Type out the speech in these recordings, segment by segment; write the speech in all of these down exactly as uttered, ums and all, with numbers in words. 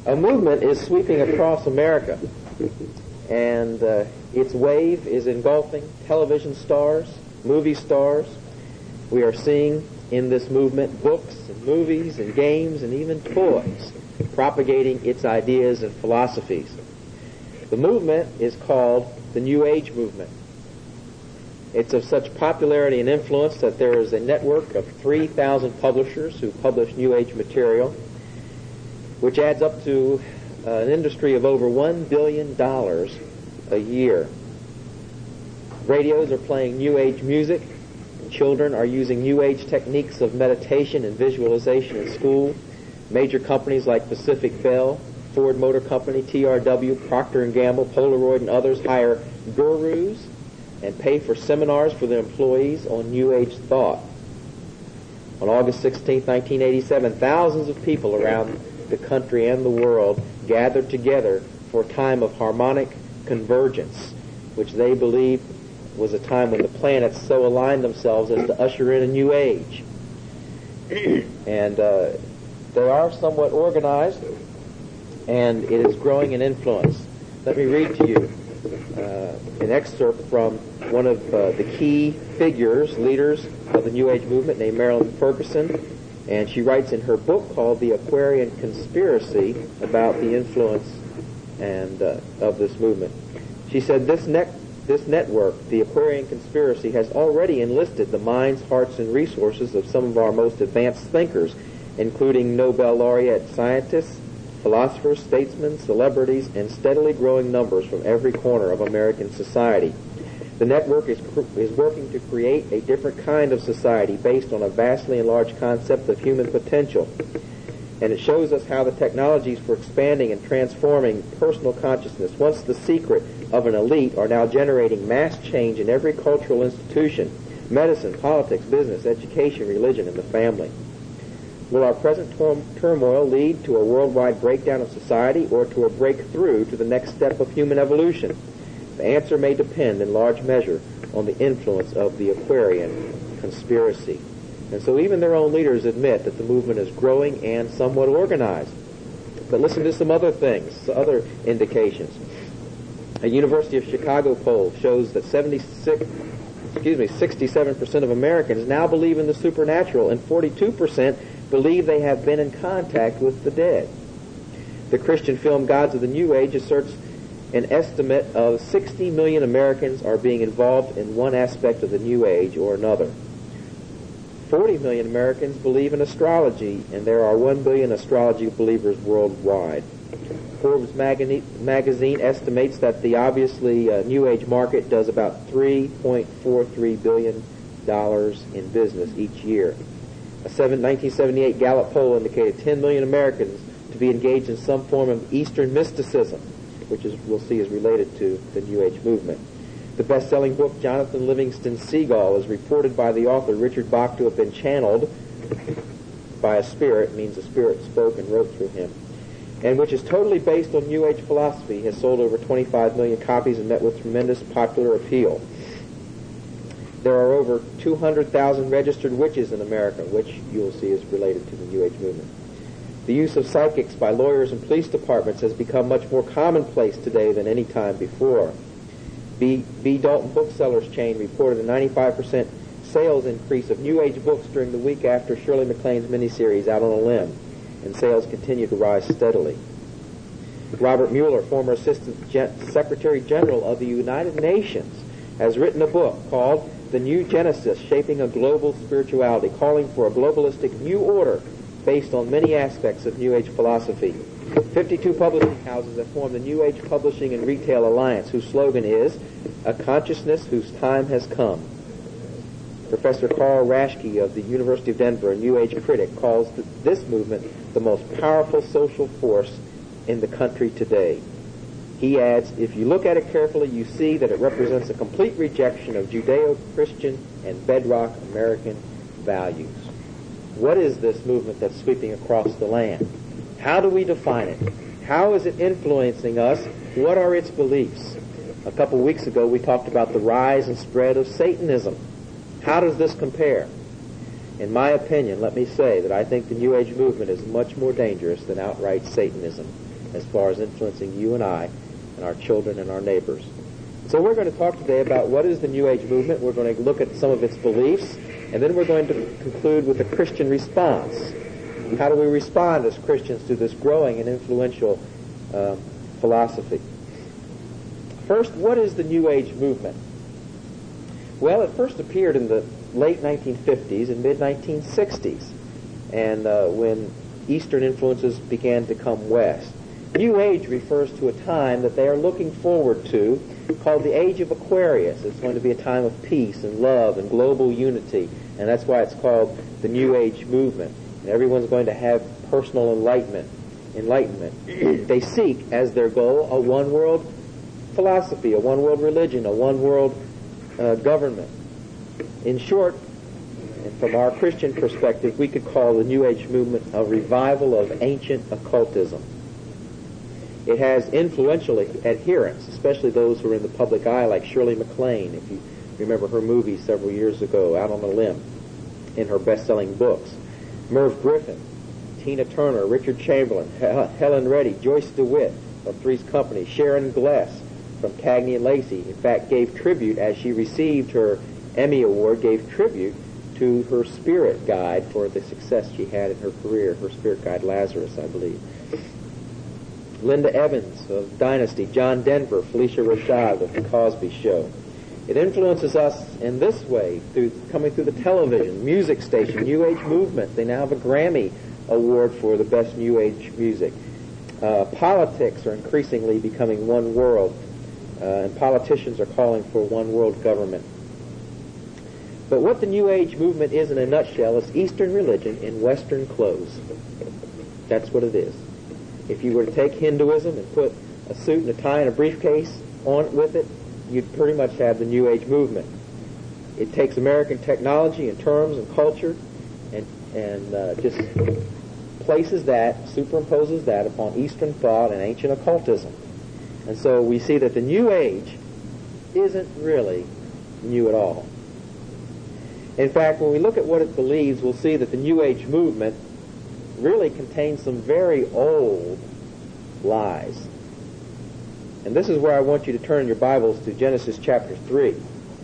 A movement is sweeping across America, and uh, its wave is engulfing television stars, movie stars. We are seeing in this movement books and movies and games and even toys propagating its ideas and philosophies. The movement is called the New Age movement. It's of such popularity and influence that there is a network of three thousand publishers who publish New Age material, which adds up to uh, an industry of over one billion dollars a year. Radios are playing New Age music. Children are using New Age techniques of meditation and visualization in school. Major companies like Pacific Bell, Ford Motor Company, T R W, Procter and Gamble, Polaroid, and others hire gurus and pay for seminars for their employees on New Age thought. On August sixteenth, nineteen eighty-seven, thousands of people around the country and the world gathered together for a time of harmonic convergence, which they believed was a time when the planets so aligned themselves as to usher in a new age. And uh, they are somewhat organized, and it is growing in influence. Let me read to you uh, an excerpt from one of uh, the key figures, leaders of the New Age movement, named Marilyn Ferguson, and she writes in her book called The Aquarian Conspiracy about the influence and uh, of this movement. She said, this, ne- this network, the Aquarian Conspiracy, has already enlisted the minds, hearts, and resources of some of our most advanced thinkers, including Nobel laureate scientists, philosophers, statesmen, celebrities, and steadily growing numbers from every corner of American society. The network is, is working to create a different kind of society based on a vastly enlarged concept of human potential. And it shows us how the technologies for expanding and transforming personal consciousness, once the secret of an elite, are now generating mass change in every cultural institution: medicine, politics, business, education, religion, and the family. Will our present tor- turmoil lead to a worldwide breakdown of society or to a breakthrough to the next step of human evolution? The answer may depend in large measure on the influence of the Aquarian Conspiracy. And so even their own leaders admit that the movement is growing and somewhat organized. But listen to some other things, other indications. A University of Chicago poll shows that seventy-six, excuse me, sixty-seven percent of Americans now believe in the supernatural, and forty-two percent believe they have been in contact with the dead. The Christian film Gods of the New Age asserts an estimate of sixty million Americans are being involved in one aspect of the New Age or another. forty million Americans believe in astrology, and there are one billion astrology believers worldwide. Forbes magazine estimates that the obviously uh, New Age market does about three point four three billion dollars in business each year. A nineteen seventy-eight Gallup poll indicated ten million Americans to be engaged in some form of Eastern mysticism, which is, we'll see is related to the New Age movement. The best-selling book Jonathan Livingston Seagull is reported by the author Richard Bach to have been channeled by a spirit, means a spirit spoke and wrote through him, and which is totally based on New Age philosophy, has sold over twenty-five million copies and met with tremendous popular appeal. There are over two hundred thousand registered witches in America, which you will see is related to the New Age movement. The use of psychics by lawyers and police departments has become much more commonplace today than any time before. B. B. Dalton Booksellers chain reported a ninety-five percent sales increase of New Age books during the week after Shirley MacLaine's miniseries Out on a Limb, and sales continue to rise steadily. Robert Mueller, former Assistant Gen- Secretary General of the United Nations, has written a book called The New Genesis, Shaping a Global Spirituality, calling for a globalistic new order based on many aspects of New Age philosophy. fifty-two publishing houses have formed the New Age Publishing and Retail Alliance, whose slogan is, "A consciousness whose time has come." Professor Carl Raschke of the University of Denver, a New Age critic, calls th- this movement the most powerful social force in the country today. He adds, if you look at it carefully, you see that it represents a complete rejection of Judeo-Christian and bedrock American values. What is this movement that's sweeping across the land? How do we define it? How is it influencing us? What are its beliefs? A couple weeks ago, we talked about the rise and spread of Satanism. How does this compare? In my opinion, let me say that I think the New Age movement is much more dangerous than outright Satanism. as far as influencing you and I and our children and our neighbors. So we're going to talk today about what is the New Age movement. We're going to look at some of its beliefs, and then we're going to conclude with the Christian response. How do we respond as Christians to this growing and influential uh, philosophy? First, what is the New Age movement? Well, it first appeared in the late nineteen fifties and mid nineteen sixties, and uh, when Eastern influences began to come west. New Age refers to a time that they are looking forward to, called the Age of Aquarius. It's going to be a time of peace and love and global unity, and that's why it's called the New Age movement. And everyone's going to have personal enlightenment. Enlightenment. They seek as their goal a one-world philosophy, a one-world religion, a one-world uh, government. In short, and from our Christian perspective, we could call the New Age movement a revival of ancient occultism. It has influential adherents, especially those who are in the public eye, like Shirley MacLaine, if you remember her movie several years ago, Out on a Limb, in her best-selling books. Merv Griffin, Tina Turner, Richard Chamberlain, Helen Reddy, Joyce DeWitt of Three's Company, Sharon Gless from Cagney and Lacey, in fact, gave tribute, as she received her Emmy Award, gave tribute to her spirit guide for the success she had in her career, her spirit guide Lazarus, I believe. Linda Evans of Dynasty, John Denver, Felicia Rashad of The Cosby Show. It influences us in this way, through coming through the television, music station, New Age movement. They now have a Grammy Award for the best New Age music. Uh, politics are increasingly becoming one world, uh, and politicians are calling for one world government. But what the New Age movement is in a nutshell is Eastern religion in Western clothes. That's what it is. If you were to take Hinduism and put a suit and a tie and a briefcase on with it, you'd pretty much have the New Age movement. It takes American technology and terms and culture and, and uh, just places that, superimposes that upon Eastern thought and ancient occultism. And so we see that the New Age isn't really new at all. In fact, when we look at what it believes, we'll see that the New Age movement really contains some very old lies. And this is where I want you to turn your Bibles to Genesis chapter three.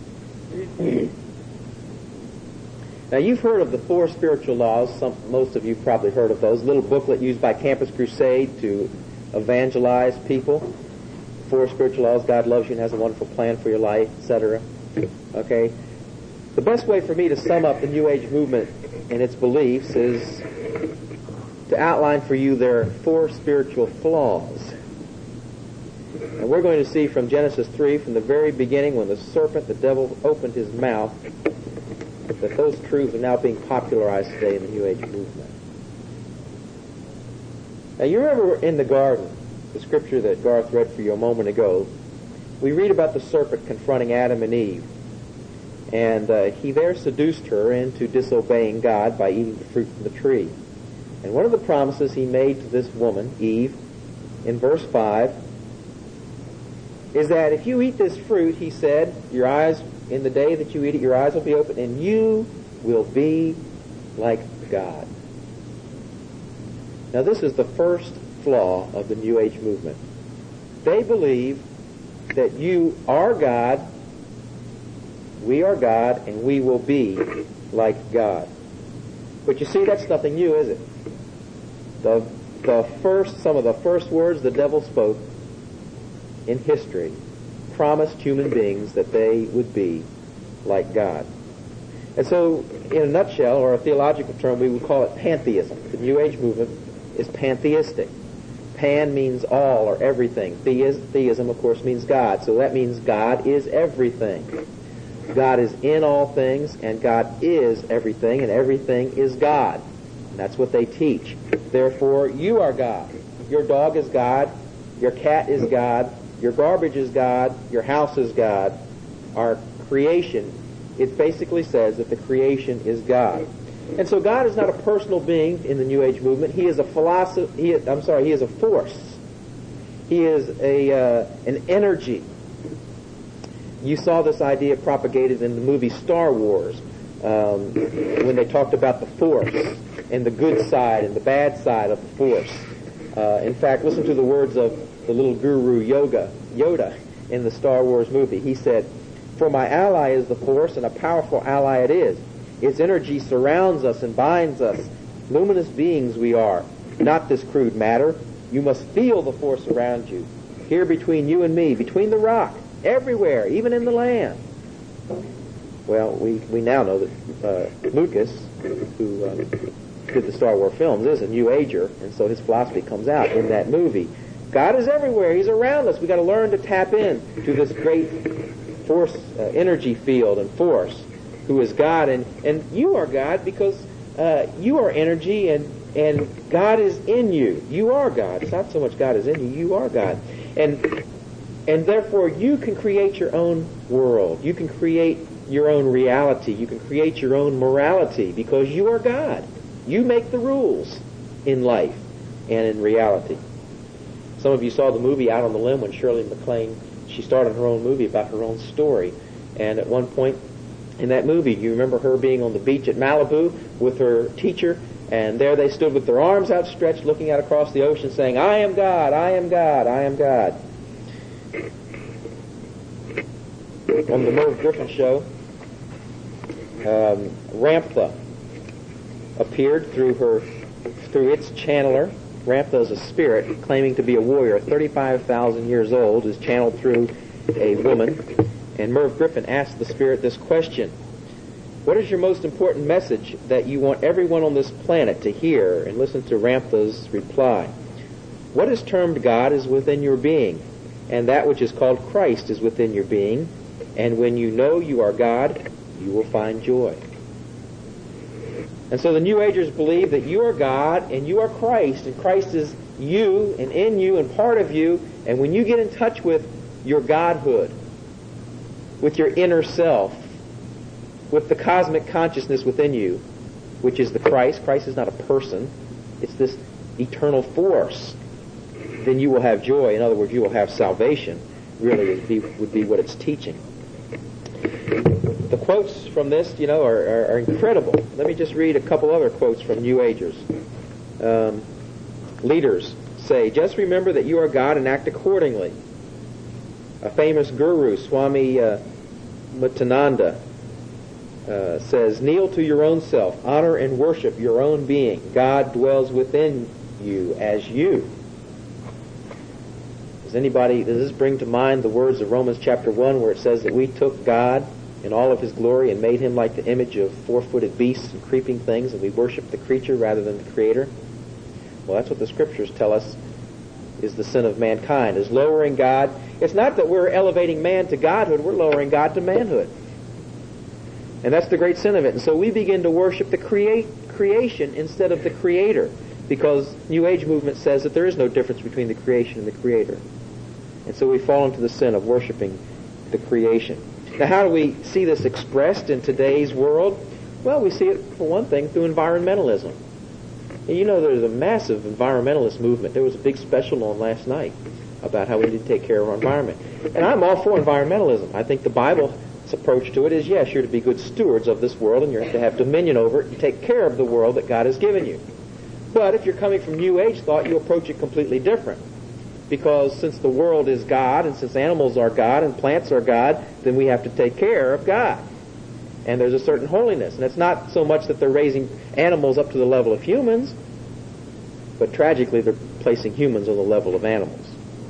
Now, you've heard of the four spiritual laws. Some, most of you have probably heard of those. A little booklet used by Campus Crusade to evangelize people. Four spiritual laws. God loves you and has a wonderful plan for your life, et cetera. Okay? The best way for me to sum up the New Age movement and its beliefs is to outline for you their four spiritual flaws. And we're going to see from Genesis three, from the very beginning, when the serpent, the devil, opened his mouth, that those truths are now being popularized today in the New Age movement. Now, you remember in the garden, the scripture that Garth read for you a moment ago, we read about the serpent confronting Adam and Eve. And uh, he there seduced her into disobeying God by eating the fruit from the tree. And one of the promises he made to this woman, Eve, in verse five, is that if you eat this fruit, he said, your eyes, in the day that you eat it, your eyes will be open, and you will be like God. Now, this is the first flaw of the New Age movement. They believe that you are God, we are God, and we will be like God. But you see, that's nothing new, is it? The, the first, some of the first words the devil spoke in history promised human beings that they would be like God. And so, in a nutshell, or a theological term, we would call it pantheism. The New Age movement is pantheistic. Pan means all or everything. Theism, of course, means God. So that means God is everything. God is in all things, and God is everything, and everything is God. And that's what they teach. Therefore, you are God. Your dog is God. Your cat is God. Your garbage is God. Your house is God. Our creation, it basically says that the creation is God. And so God is not a personal being in the New Age movement. He is a philosophy. He is, I'm sorry, he is a force. He is a uh, an energy. You saw this idea propagated in the movie Star Wars um, when they talked about the Force and the good side and the bad side of the Force. Uh, in fact, listen to the words of the little guru Yoga, Yoda in the Star Wars movie. He said, "For my ally is the Force, and a powerful ally it is. Its energy surrounds us and binds us. Luminous beings we are, not this crude matter. You must feel the Force around you, here between you and me, between the rock, everywhere, even in the land." Well, we, we now know that uh, Lucas, who uh, did the Star Wars films, is a New Ager, and so his philosophy comes out in that movie. God is everywhere. He's around us. We've got to learn to tap in to this great force, uh, energy field and force, who is God. And, and you are God because uh, you are energy, and, and God is in you. You are God. It's not so much God is in you. You are God. And, and therefore, you can create your own world. You can create your own reality. You can create your own morality because you are God. You make the rules in life and in reality. Some of you saw the movie Out on the Limb when Shirley MacLaine, she started her own movie about her own story. And at one point in that movie, you remember her being on the beach at Malibu with her teacher, and there they stood with their arms outstretched looking out across the ocean saying, "I am God, I am God, I am God." On the Merv Griffin show, um, Ramtha appeared through her, through its channeler. Ramtha is a spirit claiming to be a warrior, thirty-five thousand years old, is channeled through a woman. And Merv Griffin asked the spirit this question: "What is your most important message that you want everyone on this planet to hear?" And listen to Ramtha's reply: "What is termed God is within your being, and that which is called Christ is within your being. And when you know you are God, you will find joy." And so the New Agers believe that you are God and you are Christ, and Christ is you and in you and part of you. And when you get in touch with your Godhood, with your inner self, with the cosmic consciousness within you, which is the Christ — Christ is not a person, it's this eternal force — then you will have joy. In other words, you will have salvation, really would be, would be what it's teaching. The quotes from this, you know, are, are, are incredible. Let me just read a couple other quotes from New Agers. Um, leaders say, "Just remember that you are God and act accordingly." A famous guru, Swami uh, Mutananda, uh, says, "Kneel to your own self, honor and worship your own being. God dwells within you as you." Does anybody, does this bring to mind the words of Romans chapter one where it says that we took God in all of his glory and made him like the image of four-footed beasts and creeping things, and we worship the creature rather than the creator? Well, that's what the scriptures tell us is the sin of mankind, is lowering God. It's not that we're elevating man to godhood, we're lowering God to manhood. And that's the great sin of it. And so we begin to worship the create, creation instead of the creator, because New Age movement says that there is no difference between the creation and the creator. And so we fall into the sin of worshiping the creation. Now, how do we see this expressed in today's world? Well, we see it, for one thing, through environmentalism. And you know, there's a massive environmentalist movement. There was a big special on last night about how we need to take care of our environment. And I'm all for environmentalism. I think the Bible's approach to it is, yes, you're to be good stewards of this world, and you're to have dominion over it and take care of the world that God has given you. But if you're coming from New Age thought, you approach it completely different. Because since the world is God, and since animals are God, and plants are God, then we have to take care of God. And there's a certain holiness. And it's not so much that they're raising animals up to the level of humans, but tragically they're placing humans on the level of animals.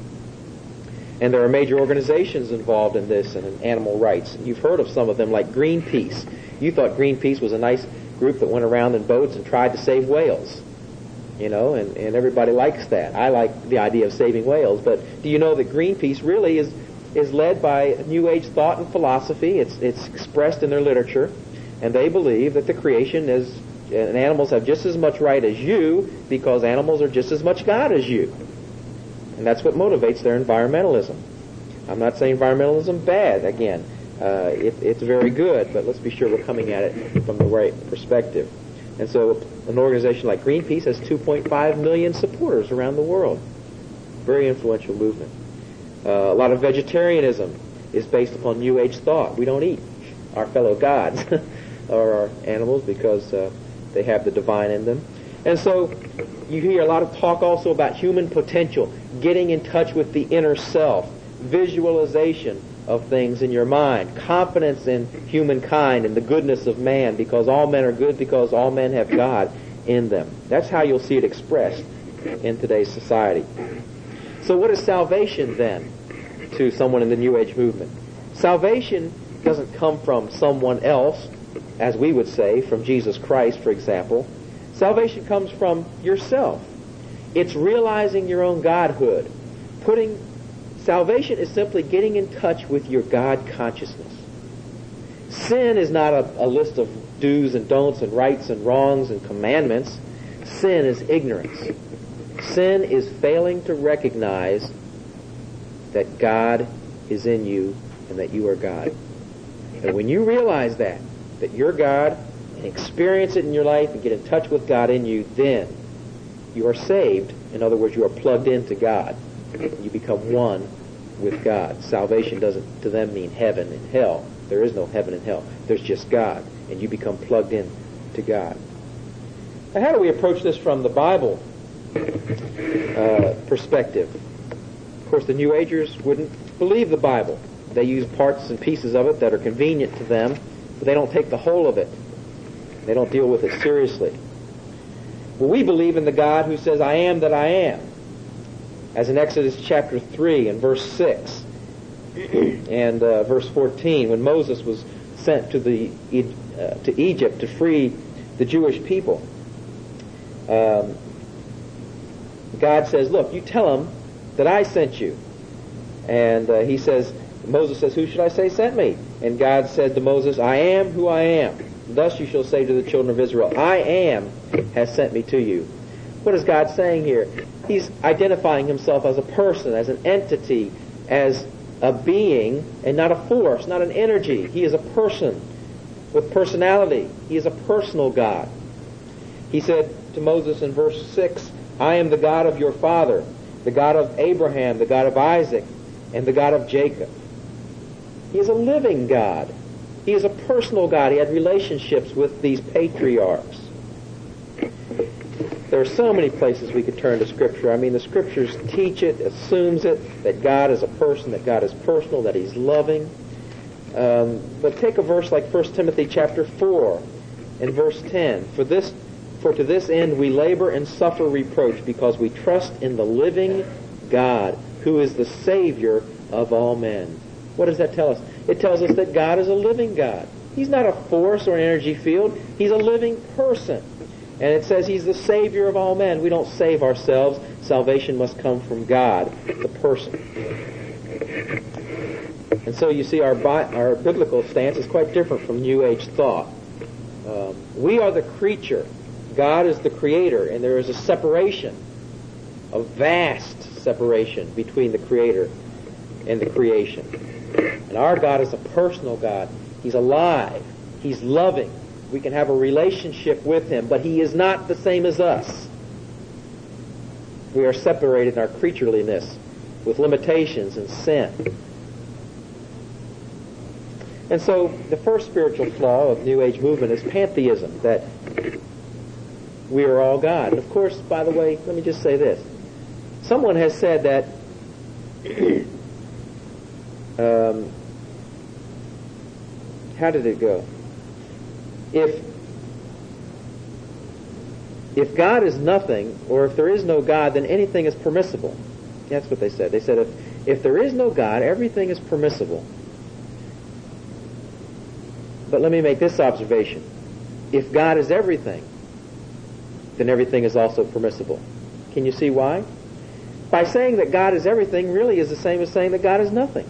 And there are major organizations involved in this and in animal rights. You've heard of some of them, like Greenpeace. You thought Greenpeace was a nice group that went around in boats and tried to save whales. You know, and, and everybody likes that. I like the idea of saving whales, but do you know that Greenpeace really is is led by New Age thought and philosophy? It's it's expressed in their literature, and they believe that the creation is, and animals have just as much right as you, because animals are just as much God as you. And that's what motivates their environmentalism. I'm not saying environmentalism bad, again. Uh, it, it's very good, but let's be sure we're coming at it from the right perspective. And so an organization like Greenpeace has two point five million supporters around the world. Very influential movement. Uh, a lot of vegetarianism is based upon New Age thought. We don't eat our fellow gods or our animals because uh, they have the divine in them. And so you hear a lot of talk also about human potential, getting in touch with the inner self, visualization of things in your mind, confidence in humankind and the goodness of man, because all men are good because all men have God in them. That's how you'll see it expressed in today's society. So what is salvation then to someone in the New Age movement? Salvation doesn't come from someone else, as we would say, from Jesus Christ, for example. Salvation comes from yourself. It's realizing your own godhood. Putting salvation is simply getting in touch with your God consciousness. Sin is not a, a list of do's and don'ts and rights and wrongs and commandments. Sin is ignorance. Sin is failing to recognize that God is in you and that you are God. And when you realize that, that you're God, and experience it in your life and get in touch with God in you, then you are saved. In other words, you are plugged into God. You become one with God. Salvation doesn't to them mean heaven and hell. There is no heaven and hell. There's just God, and you become plugged in to God. Now, how do we approach this from the Bible uh, perspective? Of course, the New Agers wouldn't believe the Bible. They use parts and pieces of it that are convenient to them, but they don't take the whole of it. They don't deal with it seriously. Well, we believe in the God who says, I am that I am. As in Exodus chapter three and verse six and uh, verse fourteen, when Moses was sent to the uh, to Egypt to free the Jewish people, um, God says, look, you tell them that I sent you. And uh, he says, Moses says, who should I say sent me? And God said to Moses, I am who I am. Thus you shall say to the children of Israel, I am has sent me to you. What is God saying here? He's identifying himself as a person, as an entity, as a being, and not a force, not an energy. He is a person with personality. He is a personal God. He said to Moses in verse six, I am the God of your father, the God of Abraham, the God of Isaac, and the God of Jacob. He is a living God. He is a personal God. He had relationships with these patriarchs. There are so many places we could turn to Scripture. I mean, the Scriptures teach it, assumes it, that God is a person, that God is personal, that He's loving. Um, but take a verse like First Timothy chapter four and verse ten. For this, for to this end we labor and suffer reproach, because we trust in the living God, who is the Savior of all men. What does that tell us? It tells us that God is a living God. He's not a force or an energy field. He's a living person. And it says He's the Savior of all men. We don't save ourselves. Salvation must come from God, the person. And so you see our bi- our biblical stance is quite different from New Age thought. Um, we are the creature. God is the creator. And there is a separation, a vast separation between the creator and the creation. And our God is a personal God. He's alive. He's loving. We can have a relationship with Him, but He is not the same as us. We are separated in our creatureliness with limitations and sin. And so the first spiritual flaw of New Age movement is pantheism, that we are all God. And of course, by the way, let me just say this. Someone has said that um, how did it go? If if God is nothing, or if there is no God, then anything is permissible. That's what they said. They said if, if there is no God, everything is permissible. But let me make this observation. If God is everything, then everything is also permissible. Can you see why? By saying that God is everything really is the same as saying that God is nothing.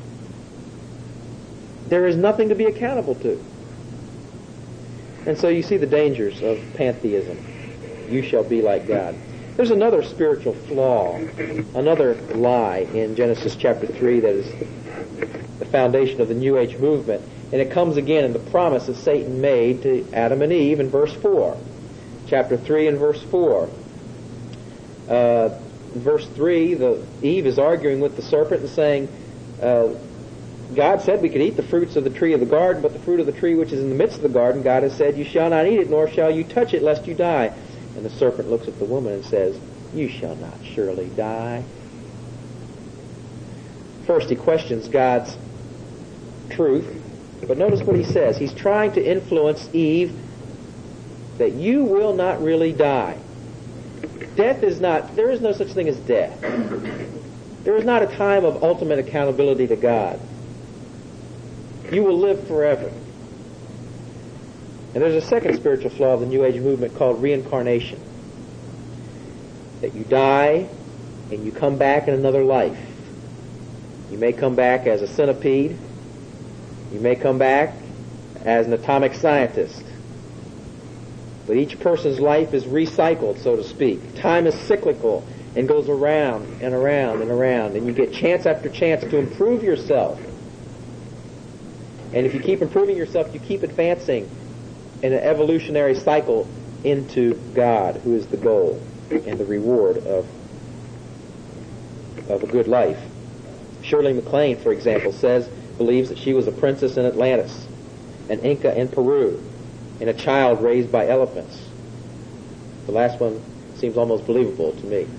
There is nothing to be accountable to. And so you see the dangers of pantheism. You shall be like God. There's another spiritual flaw, another lie in Genesis chapter three that is the foundation of the New Age movement. And it comes again in the promise that Satan made to Adam and Eve in verse four. Chapter three and verse four. Uh, in verse three, the, Eve is arguing with the serpent and saying, uh, God said we could eat the fruits of the tree of the garden, but the fruit of the tree which is in the midst of the garden, God has said, you shall not eat it, nor shall you touch it, lest you die. And the serpent looks at the woman and says, "You shall not surely die." First, he questions God's truth, but notice what he says. He's trying to influence Eve that you will not really die. Death is not, there is no such thing as death. There is not a time of ultimate accountability to God. You will live forever. And there's a second spiritual flaw of the New Age movement called reincarnation. That you die and you come back in another life. You may come back as a centipede. You may come back as an atomic scientist. But each person's life is recycled, so to speak. Time is cyclical and goes around and around and around. And you get chance after chance to improve yourself. And if you keep improving yourself, you keep advancing in an evolutionary cycle into God, who is the goal and the reward of, of a good life. Shirley MacLaine, for example, says, believes that she was a princess in Atlantis, an Inca in Peru, and a child raised by elephants. The last one seems almost believable to me.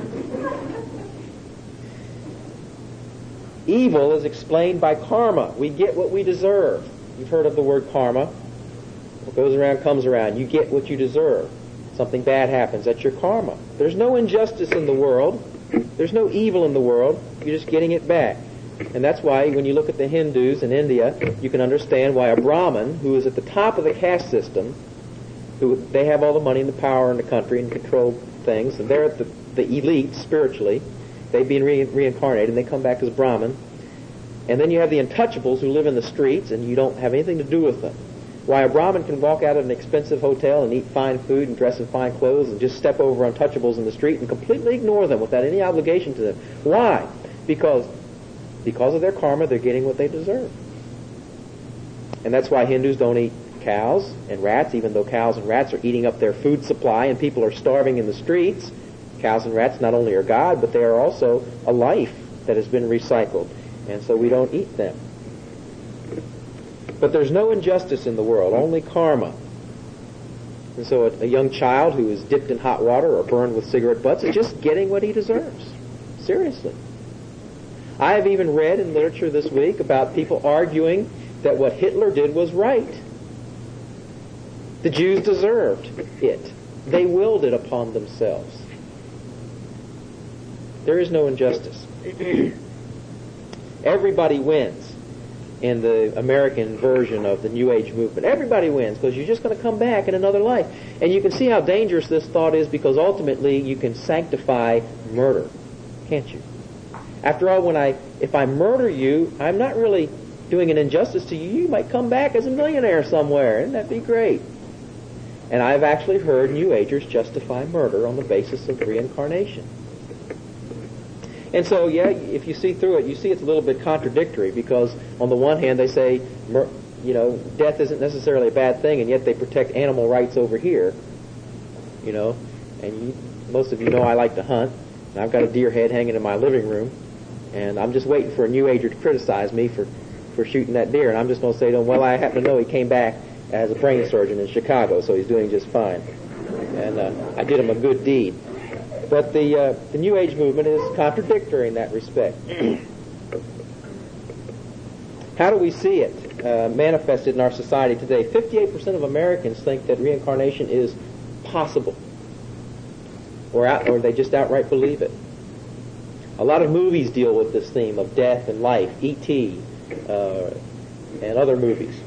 Evil is explained by karma. We get what we deserve. You've heard of the word karma. What goes around comes around. You get what you deserve. Something bad happens. That's your karma. There's no injustice in the world. There's no evil in the world. You're just getting it back. And that's why when you look at the Hindus in India, you can understand why a Brahmin, who is at the top of the caste system, who they have all the money and the power in the country and control things, and they're at the, the elite spiritually, they've been re- reincarnated and they come back as Brahmin. And then you have the untouchables who live in the streets and you don't have anything to do with them. Why a Brahmin can walk out of an expensive hotel and eat fine food and dress in fine clothes and just step over untouchables in the street and completely ignore them without any obligation to them. Why? Because because of their karma, they're getting what they deserve. And that's why Hindus don't eat cows and rats, even though cows and rats are eating up their food supply and people are starving in the streets. Cows and rats not only are God, but they are also a life that has been recycled. And so we don't eat them. But there's no injustice in the world, only karma. And so a, a young child who is dipped in hot water or burned with cigarette butts is just getting what he deserves. Seriously. I have even read in literature this week about people arguing that what Hitler did was right. The Jews deserved it. They willed it upon themselves. There is no injustice. Everybody wins in the American version of the New Age movement. Everybody wins because you're just going to come back in another life. And you can see how dangerous this thought is because ultimately you can sanctify murder, can't you? After all, when I, if I murder you, I'm not really doing an injustice to you. You might come back as a millionaire somewhere. Wouldn't that be great? And I've actually heard New Agers justify murder on the basis of reincarnation. And so, yeah, if you see through it, you see it's a little bit contradictory because on the one hand they say, you know, death isn't necessarily a bad thing, and yet they protect animal rights over here, you know. And you, most of you know I like to hunt, and I've got a deer head hanging in my living room, and I'm just waiting for a New Ager to criticize me for, for shooting that deer, and I'm just going to say to him, well, I happen to know he came back as a brain surgeon in Chicago, so he's doing just fine. And uh, I did him a good deed. But the, uh, the New Age movement is contradictory in that respect. How do we see it uh, manifested in our society today? fifty-eight percent of Americans think that reincarnation is possible, or, out, or they just outright believe it. A lot of movies deal with this theme of death and life, E T uh, and other movies.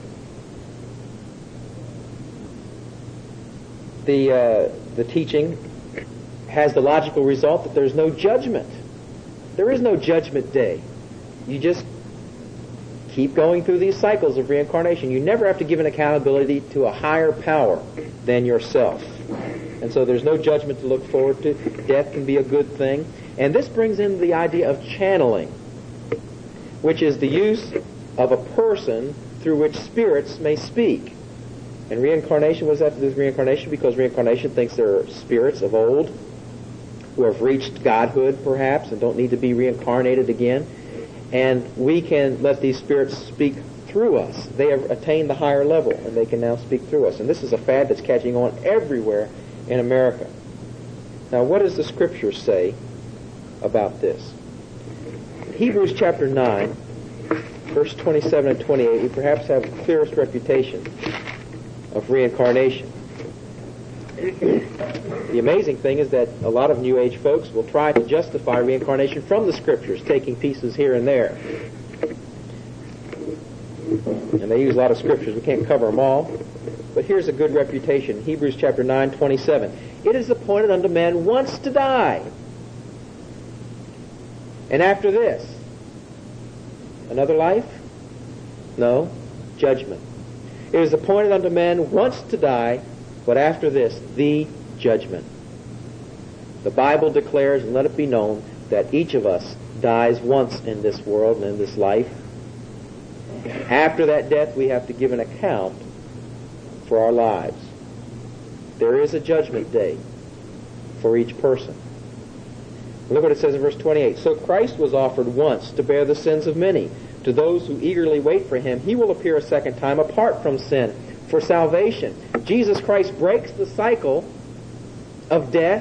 The, uh, the teaching has the logical result that there's no judgment. There is no judgment day. You just keep going through these cycles of reincarnation. You never have to give an accountability to a higher power than yourself. And so there's no judgment to look forward to. Death can be a good thing. And this brings in the idea of channeling, which is the use of a person through which spirits may speak. And reincarnation, what does that have to do with reincarnation? Because reincarnation thinks there are spirits of old who have reached godhood, perhaps, and don't need to be reincarnated again. And we can let these spirits speak through us. They have attained the higher level, and they can now speak through us. And this is a fad that's catching on everywhere in America. Now, what does the Scripture say about this? In Hebrews chapter nine, verse twenty-seven and twenty-eight, we perhaps have the clearest refutation of reincarnation. The amazing thing is that a lot of New Age folks will try to justify reincarnation from the Scriptures, taking pieces here and there. And they use a lot of Scriptures. We can't cover them all. But here's a good refutation. Hebrews chapter nine, twenty-seven. It is appointed unto man once to die. And after this, another life? No. Judgment. It is appointed unto man once to die, but after this, the judgment. The Bible declares, and let it be known, that each of us dies once in this world and in this life. After that death, we have to give an account for our lives. There is a judgment day for each person. Look what it says in verse twenty-eight. So Christ was offered once to bear the sins of many. To those who eagerly wait for him, he will appear a second time apart from sin for salvation. Jesus Christ breaks the cycle of death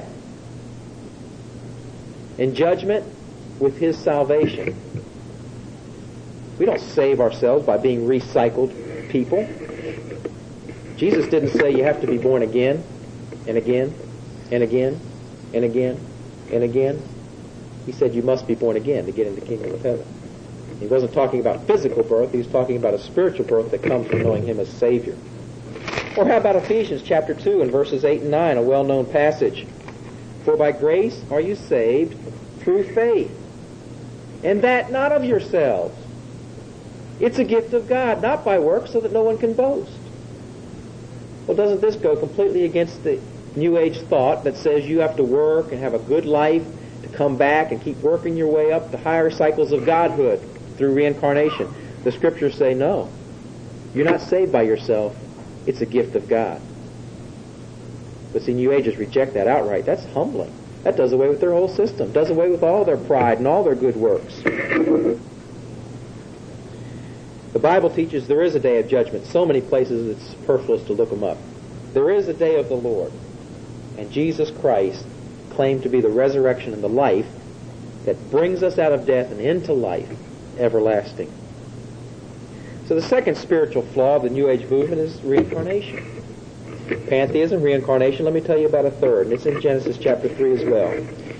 and judgment with his salvation. We don't save ourselves by being recycled people. Jesus didn't say you have to be born again and again and again and again and again. He said you must be born again to get into the kingdom of heaven. He wasn't talking about physical birth. He was talking about a spiritual birth that comes from knowing him as Savior. Or how about Ephesians chapter two and verses eight and nine, a well-known passage. For by grace are you saved through faith, and that not of yourselves. It's a gift of God, not by works, so that no one can boast. Well, doesn't this go completely against the New Age thought that says you have to work and have a good life to come back and keep working your way up to higher cycles of godhood through reincarnation? The Scriptures say no. You're not saved by yourself. It's a gift of God. But see, New Agers reject that outright. That's humbling. That does away with their whole system. Does away with all their pride and all their good works. The Bible teaches there is a day of judgment. So many places it's superfluous to look them up. There is a day of the Lord. And Jesus Christ claimed to be the resurrection and the life that brings us out of death and into life everlasting. So the second spiritual flaw of the New Age movement is reincarnation. Pantheism, reincarnation. Let me tell you about a third. And it's in Genesis chapter three as well.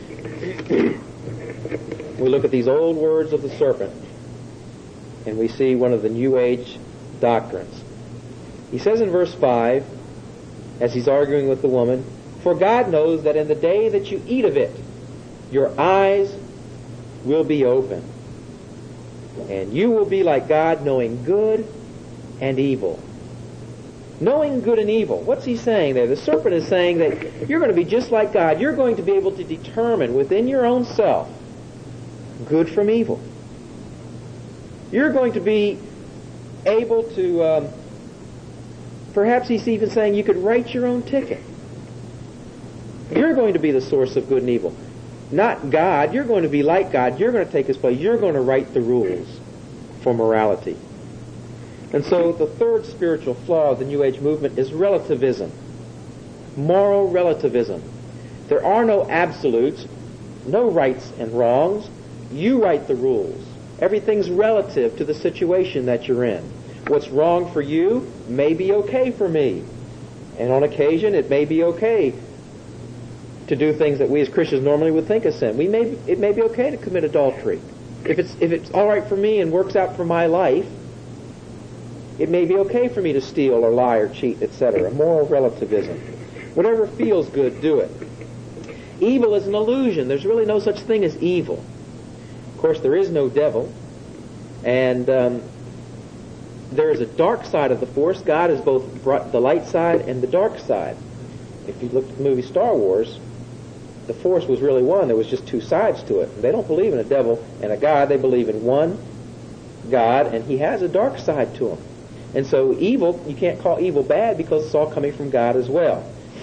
We look at these old words of the serpent, and we see one of the New Age doctrines. He says in verse five, as he's arguing with the woman, for God knows that in the day that you eat of it, your eyes will be open, and you will be like God, knowing good and evil. Knowing good and evil. What's he saying there? The serpent is saying that you're going to be just like God. You're going to be able to determine within your own self good from evil. You're going to be able to, um, perhaps he's even saying you could write your own ticket. You're going to be the source of good and evil. Not God. You're going to be like God. You're going to take his place. You're going to write the rules for morality. And so the third spiritual flaw of the New Age movement is relativism. Moral relativism. There are no absolutes, no rights and wrongs. You write the rules. Everything's relative to the situation that you're in. What's wrong for you may be okay for me. And on occasion, it may be okay to do things that we as Christians normally would think is sin. We may, it may be okay to commit adultery. If it's, if it's all right for me and works out for my life, it may be okay for me to steal or lie or cheat, et cetera. Moral relativism. Whatever feels good, do it. Evil is an illusion. There's really no such thing as evil. Of course, there is no devil. And um, there is a dark side of the Force. God is both the light side and the dark side. If you look at the movie Star Wars, the Force was really one. There was just two sides to it. They don't believe in a devil and a God. They believe in one God, and he has a dark side to him. And so evil, you can't call evil bad because it's all coming from God as well.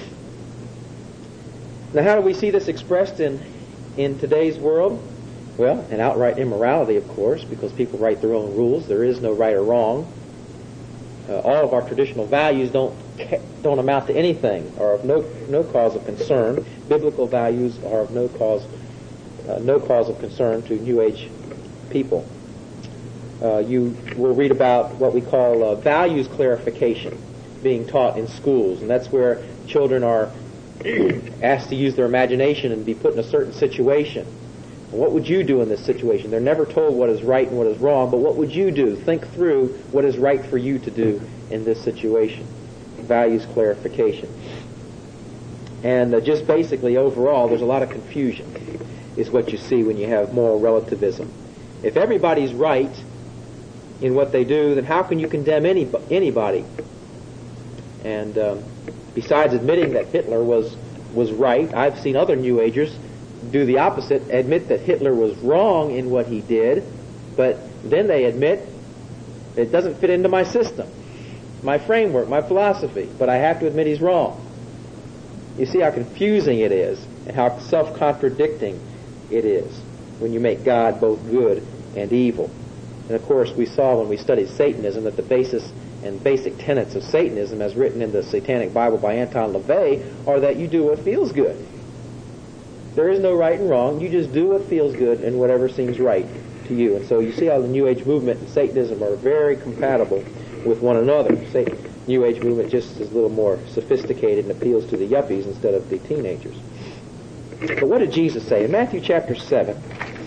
Now, how do we see this expressed in, in today's world? Well, an outright immorality, of course, because people write their own rules. There is no right or wrong. uh, all of our traditional values don't don't amount to anything, are of no no cause of concern. Biblical values are of no cause uh, no cause of concern to New Age people. Uh, you will read about what we call uh, values clarification being taught in schools, and that's where children are asked to use their imagination and be put in a certain situation. What would you do in this situation? They're never told what is right and what is wrong, but what would you do? Think through what is right for you to do in this situation. Values clarification. And uh, just basically overall, there's a lot of confusion, is what you see when you have moral relativism. If everybody's right in what they do, then how can you condemn any, anybody? And um, besides admitting that Hitler was was right, I've seen other New Agers do the opposite, admit that Hitler was wrong in what he did, but then they admit it doesn't fit into my system, my framework, my philosophy, but I have to admit he's wrong. You see how confusing it is and how self-contradicting it is when you make God both good and evil. And of course, we saw when we studied Satanism that the basis and basic tenets of Satanism, as written in the Satanic Bible by Anton LaVey, are that you do what feels good. There is no right and wrong. You just do what feels good and whatever seems right to you. And so you see how the New Age movement and Satanism are very compatible with one another. Say, New Age movement just is a little more sophisticated and appeals to the yuppies instead of the teenagers. But what did Jesus say? In Matthew chapter seven,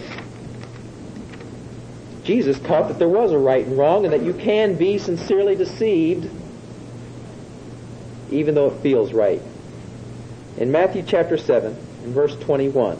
Jesus taught that there was a right and wrong and that you can be sincerely deceived even though it feels right. In Matthew chapter seven, in verse twenty-one,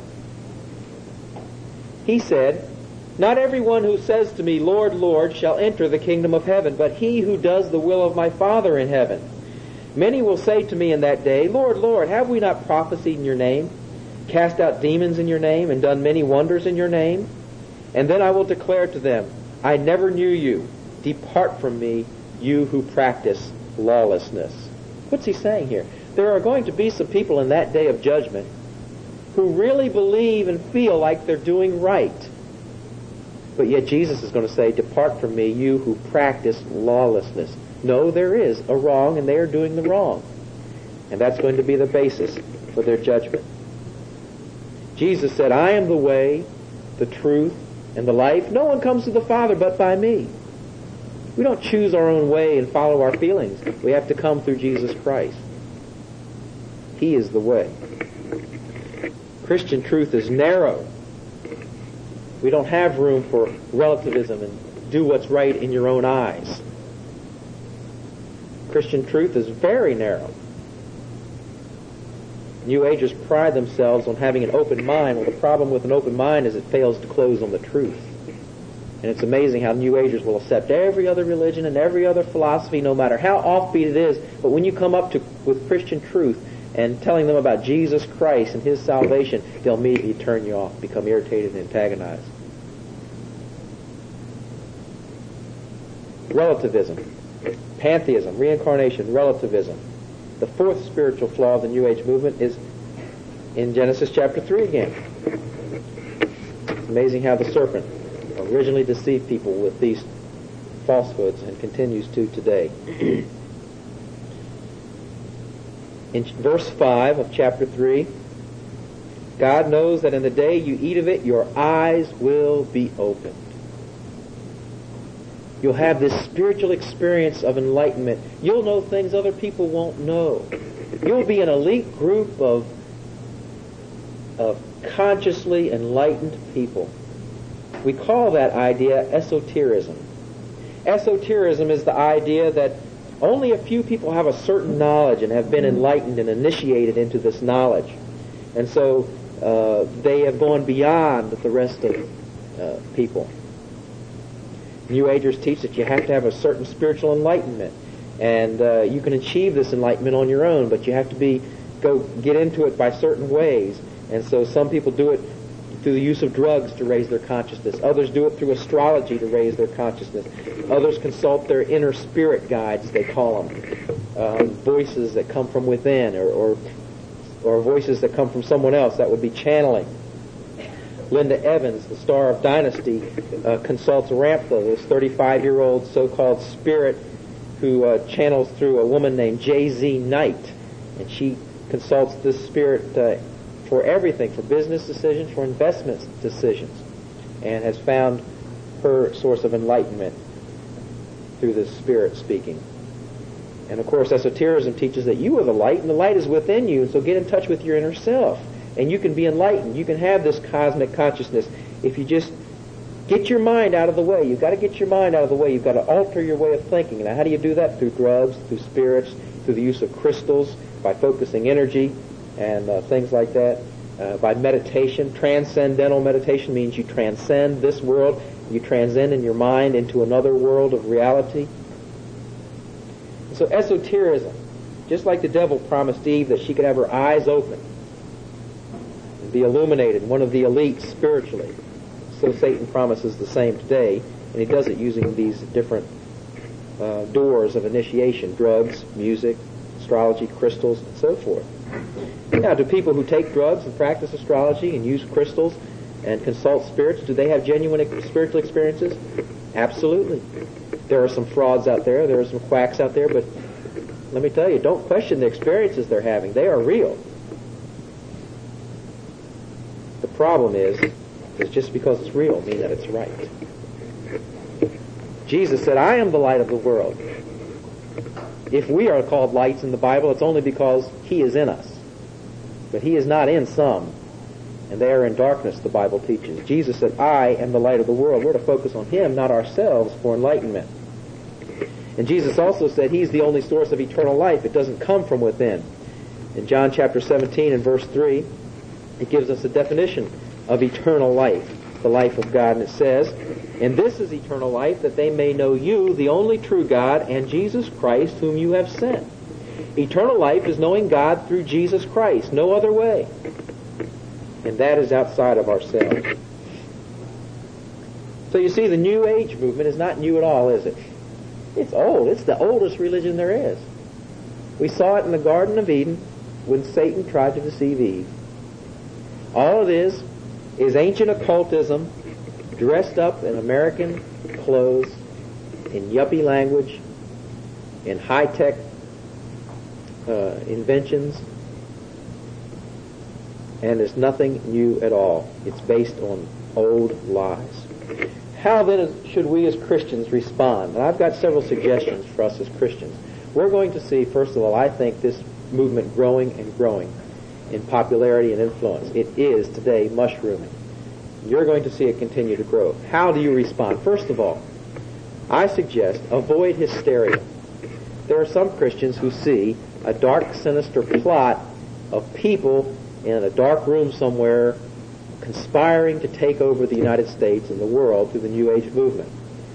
he said, "Not everyone who says to me, 'Lord, Lord,' shall enter the kingdom of heaven, but he who does the will of my Father in heaven. Many will say to me in that day, 'Lord, Lord, have we not prophesied in your name, cast out demons in your name, and done many wonders in your name?' And then I will declare to them, 'I never knew you. Depart from me, you who practice lawlessness.'" What's he saying here? There are going to be some people in that day of judgment who really believe and feel like they're doing right. But yet Jesus is going to say, "Depart from me, you who practice lawlessness." No, there is a wrong, and they are doing the wrong. And that's going to be the basis for their judgment. Jesus said, "I am the way, the truth, and the life. No one comes to the Father but by me." We don't choose our own way and follow our feelings. We have to come through Jesus Christ. He is the way. Christian truth is narrow. We don't have room for relativism and do what's right in your own eyes. Christian truth is very narrow. New Agers pride themselves on having an open mind. Well, the problem with an open mind is it fails to close on the truth. And it's amazing how New Agers will accept every other religion and every other philosophy, no matter how offbeat it is. But when you come up to with Christian truth and telling them about Jesus Christ and His salvation, they'll immediately turn you off, become irritated and antagonized. Relativism, pantheism, reincarnation, relativism. The fourth spiritual flaw of the New Age movement is in Genesis chapter three again. It's amazing how the serpent originally deceived people with these falsehoods and continues to today. In verse five of chapter three, God knows that in the day you eat of it, your eyes will be opened. You'll have this spiritual experience of enlightenment. You'll know things other people won't know. You'll be an elite group of, of consciously enlightened people. We call that idea esotericism. Esotericism is the idea that only a few people have a certain knowledge and have been enlightened and initiated into this knowledge. And so uh, they have gone beyond the rest of uh, people. New Agers teach that you have to have a certain spiritual enlightenment, and uh, you can achieve this enlightenment on your own, but you have to be go get into it by certain ways. And so some people do it through the use of drugs to raise their consciousness. Others do it through astrology to raise their consciousness. Others consult their inner spirit guides, they call them, um, voices that come from within, or, or or voices that come from someone else. That would be channeling. Linda Evans, the star of Dynasty, uh, consults Ramtha, this thirty-five-year-old so-called spirit who uh, channels through a woman named J Z Knight, and she consults this spirit uh, for everything, for business decisions, for investment decisions, and has found her source of enlightenment through this spirit speaking. And of course, esotericism teaches that you are the light, and the light is within you, and so get in touch with your inner self, and you can be enlightened. You can have this cosmic consciousness if you just get your mind out of the way. You've got to get your mind out of the way. You've got to alter your way of thinking. Now, how do you do that? Through drugs, through spirits, through the use of crystals, by focusing energy, and uh, things like that. Uh, by meditation. Transcendental meditation means you transcend this world. You transcend in your mind into another world of reality. So esotericism, just like the devil promised Eve that she could have her eyes open and be illuminated, one of the elites spiritually, so Satan promises the same today, and he does it using these different uh, doors of initiation: drugs, music, astrology, crystals, and so forth. Now, do people who take drugs and practice astrology and use crystals and consult spirits, do they have genuine spiritual experiences? Absolutely. There are some frauds out there, there are some quacks out there, but let me tell you, don't question the experiences they're having. They are real. The problem is, is just because it's real mean that it's right. Jesus said, I am the light of the world. If we are called lights in the Bible, it's only because He is in us. But He is not in some, and they are in darkness, the Bible teaches. Jesus said, I am the light of the world. We're to focus on Him, not ourselves, for enlightenment. And Jesus also said He's the only source of eternal life. It doesn't come from within. In John chapter seventeen and verse three, it gives us a definition of eternal life, the life of God, and it says, and this is eternal life, that they may know you, the only true God, and Jesus Christ, whom you have sent. Eternal life is knowing God through Jesus Christ, no other way. And that is outside of ourselves. So you see, the New Age movement is not new at all, is it? It's old. It's the oldest religion there is. We saw it in the Garden of Eden when Satan tried to deceive Eve. All it is is ancient occultism dressed up in American clothes, in yuppie language, in high-tech uh, inventions, and it's nothing new at all. It's based on old lies. How then is, should we as Christians respond? And I've got several suggestions for us as Christians. We're going to see, first of all, I think this movement growing and growing in popularity and influence. It is today mushrooming. You're going to see it continue to grow. How do you respond? First of all, I suggest avoid hysteria. There are some Christians who see a dark, sinister plot of people in a dark room somewhere conspiring to take over the United States and the world through the New Age movement.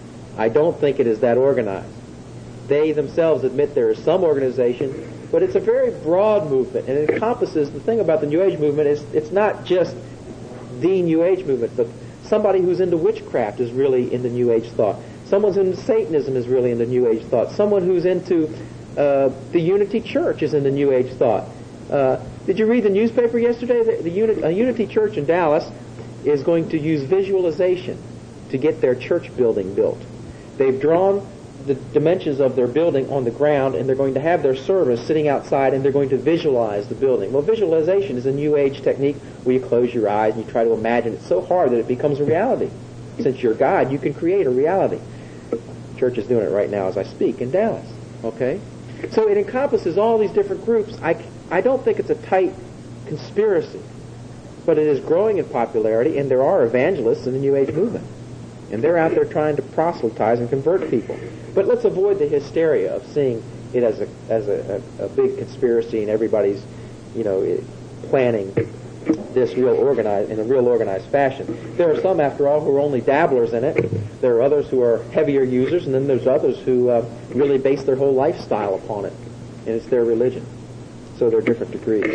I don't think it is that organized. They themselves admit there is some organization, but it's a very broad movement, and it encompasses, the thing about the New Age movement is it's not just the New Age movement, but somebody who's into witchcraft is really into New Age thought. Someone who's into Satanism is really into New Age thought. Someone who's into uh, the Unity Church is into New Age thought. Uh, did you read the newspaper yesterday? The, the Uni- uh, Unity Church in Dallas is going to use visualization to get their church building built. They've drawn the dimensions of their building on the ground, and they're going to have their service sitting outside, and they're going to visualize the building. Well, visualization is a New Age technique where you close your eyes and you try to imagine it so hard that it becomes a reality. Since you're God, you can create a reality. The church is doing it right now as I speak in Dallas. Okay? So it encompasses all these different groups. I, I don't think it's a tight conspiracy, but it is growing in popularity, and there are evangelists in the New Age movement. And they're out there trying to proselytize and convert people. But let's avoid the hysteria of seeing it as a as a, a, a big conspiracy and everybody's, you know, planning this real organized in a real organized fashion. There are some, after all, who are only dabblers in it. There are others who are heavier users, and then there's others who uh, really base their whole lifestyle upon it, and it's their religion. So there are different degrees.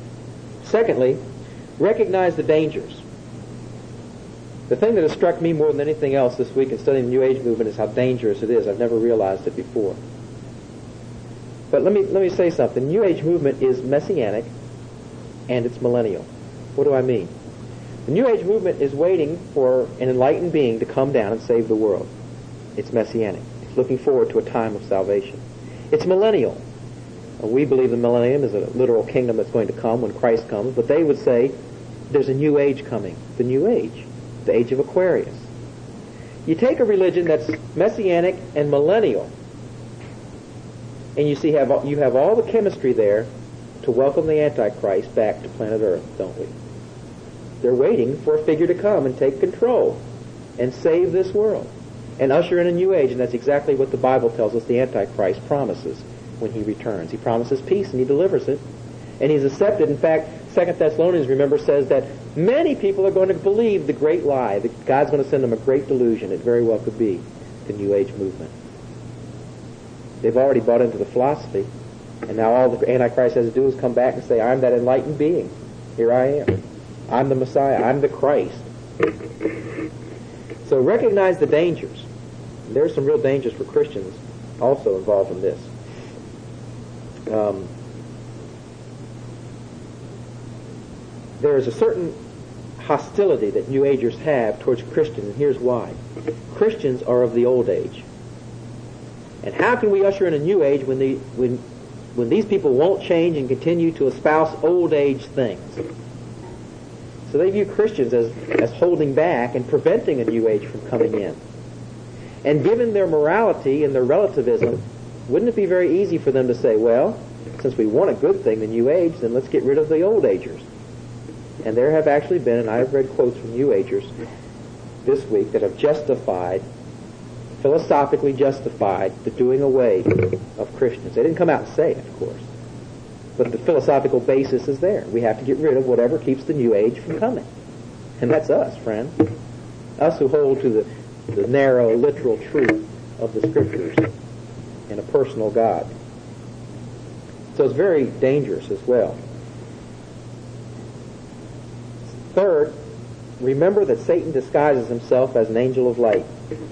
Secondly, recognize the dangers. The thing that has struck me more than anything else this week in studying the New Age movement is how dangerous it is. I've never realized it before. But let me let me say something. The New Age movement is messianic, and it's millennial. What do I mean? The New Age movement is waiting for an enlightened being to come down and save the world. It's messianic. looking forward to a time of salvation. It's millennial. We believe the millennium is a literal kingdom that's going to come when Christ comes, but they would say there's a new age coming, the new age, the age of Aquarius. You take a religion that's messianic and millennial, and you see have you have all the chemistry there to welcome the Antichrist back to planet Earth, don't we? They're waiting for a figure to come and take control and save this world and usher in a new age, and that's exactly what the Bible tells us the Antichrist promises when he returns. He promises peace, and he delivers it. And he's accepted. In fact, Second Thessalonians, remember, says that many people are going to believe the great lie, that God's going to send them a great delusion. It very well could be the New Age movement. They've already bought into the philosophy, and now all the Antichrist has to do is come back and say, I'm that enlightened being. Here I am. I'm the Messiah. I'm the Christ. So recognize the dangers. There's some real dangers for Christians also involved in this. Um, there is a certain hostility that New Agers have towards Christians, and here's why. Christians are of the old age. And how can we usher in a new age when, the, when, when these people won't change and continue to espouse old age things? So they view Christians as, as holding back and preventing a new age from coming in. And given their morality and their relativism, wouldn't it be very easy for them to say, well, since we want a good thing, the new age, then let's get rid of the old agers. And there have actually been, and I've read quotes from new agers this week that have justified, philosophically justified, the doing away of Christians. They didn't come out and say it, of course. But the philosophical basis is there. We have to get rid of whatever keeps the new age from coming. And that's us, friends. Us who hold to the, the narrow, literal truth of the Scriptures and a personal God. So it's very dangerous as well. Third, remember that Satan disguises himself as an angel of light.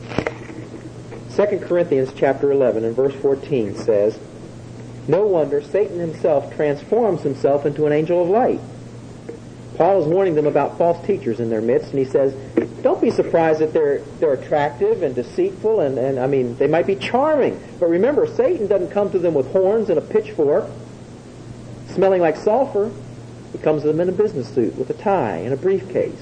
Second Corinthians chapter eleven and verse fourteen says, no wonder Satan himself transforms himself into an angel of light. Paul is warning them about false teachers in their midst, and he says, don't be surprised that they're they're attractive and deceitful, and, and I mean, they might be charming. But remember, Satan doesn't come to them with horns and a pitchfork, smelling like sulfur. He comes to them in a business suit with a tie and a briefcase.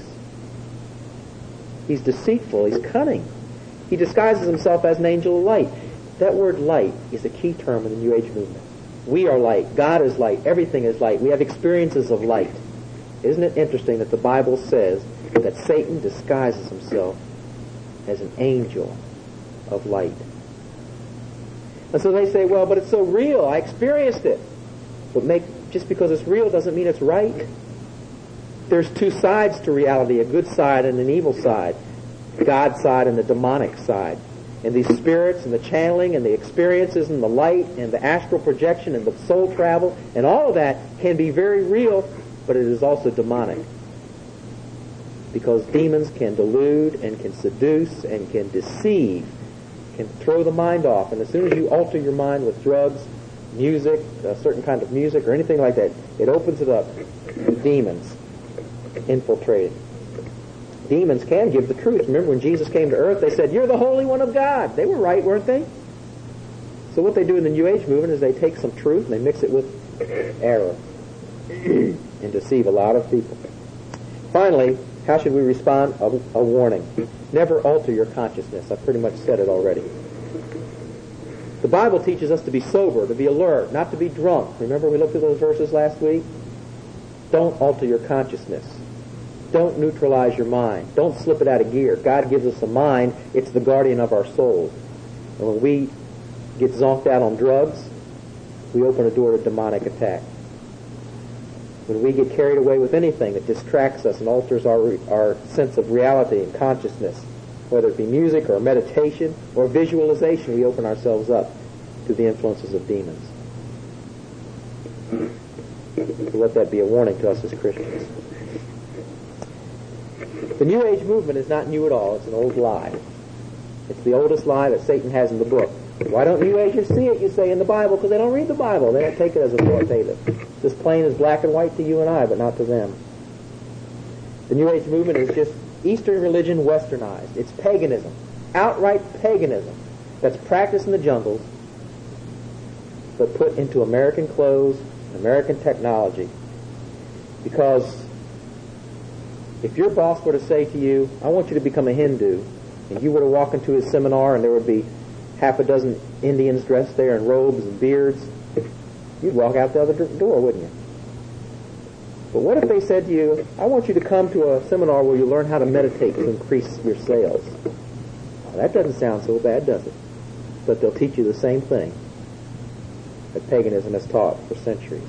He's deceitful. He's cunning. He disguises himself as an angel of light. That word light is a key term in the New Age movement. We are light. God is light. Everything is light. We have experiences of light. Isn't it interesting that the Bible says that Satan disguises himself as an angel of light? And so they say, well, but it's so real. I experienced it. But make just because it's real doesn't mean it's right. There's two sides to reality, a good side and an evil side. God's side and the demonic side. And these spirits and the channeling and the experiences and the light and the astral projection and the soul travel and all of that can be very real, but it is also demonic. Because demons can delude and can seduce and can deceive, can throw the mind off. And as soon as you alter your mind with drugs, music, a certain kind of music or anything like that, it opens it up to demons infiltrating. Demons can give the truth. Remember when Jesus came to earth, they said, you're the Holy One of God. They were right, weren't they? So what they do in the New Age movement is they take some truth and they mix it with error and deceive a lot of people. Finally, how should we respond? A, a warning. Never alter your consciousness. I've pretty much said it already. The Bible teaches us to be sober, to be alert, not to be drunk. Remember we looked at those verses last week? Don't alter your consciousness. Don't neutralize your mind. Don't slip it out of gear. God gives us a mind. It's the guardian of our soul. And when we get zonked out on drugs, we open a door to demonic attack. When we get carried away with anything that distracts us and alters our, our sense of reality and consciousness, whether it be music or meditation or visualization, we open ourselves up to the influences of demons. So let that be a warning to us as Christians. The New Age movement is not new at all. It's an old lie. It's the oldest lie that Satan has in the book. Why don't New Agers see it, you say, in the Bible? Because they don't read the Bible. They don't take it as authoritative. It's as plain as black and white to you and I, but not to them. The New Age movement is just Eastern religion westernized. It's paganism. Outright paganism. that's practiced in the jungles, but put into American clothes, American technology. Because if your boss were to say to you, I want you to become a Hindu, and you were to walk into his seminar and there would be half a dozen Indians dressed there in robes and beards, you'd walk out the other door, wouldn't you? But what if they said to you, I want you to come to a seminar where you learn how to meditate to increase your sales? Well, that doesn't sound so bad, does it? But they'll teach you the same thing that paganism has taught for centuries.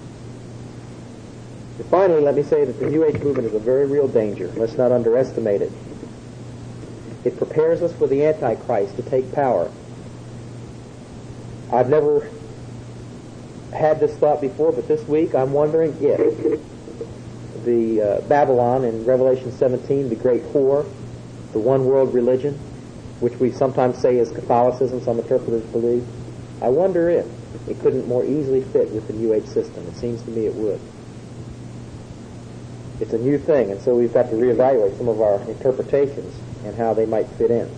And finally, let me say that the New Age movement is a very real danger. Let's not underestimate it. It prepares us for the Antichrist to take power. I've never had this thought before, but this week I'm wondering if the uh, Babylon in Revelation seventeen, the great whore, the one world religion, which we sometimes say is Catholicism, some interpreters believe, I wonder if it couldn't more easily fit with the New Age system. It seems to me it would. It's a new thing, and so we've got to reevaluate some of our interpretations and how they might fit in.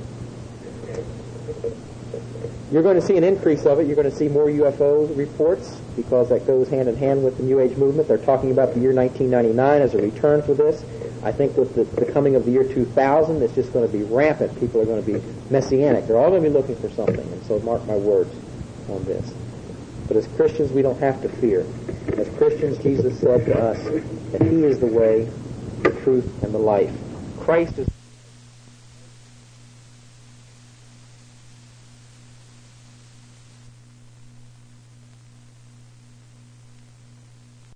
You're going to see an increase of it. You're going to see more U F O reports because that goes hand in hand with the New Age movement. They're talking about the year nineteen ninety-nine as a return for this. I think with the, the coming of the year two thousand, it's just going to be rampant. People are going to be messianic. They're all going to be looking for something, and so mark my words on this. But as Christians, we don't have to fear. As Christians, Jesus said to us that He is the way, the truth, and the life. Christ is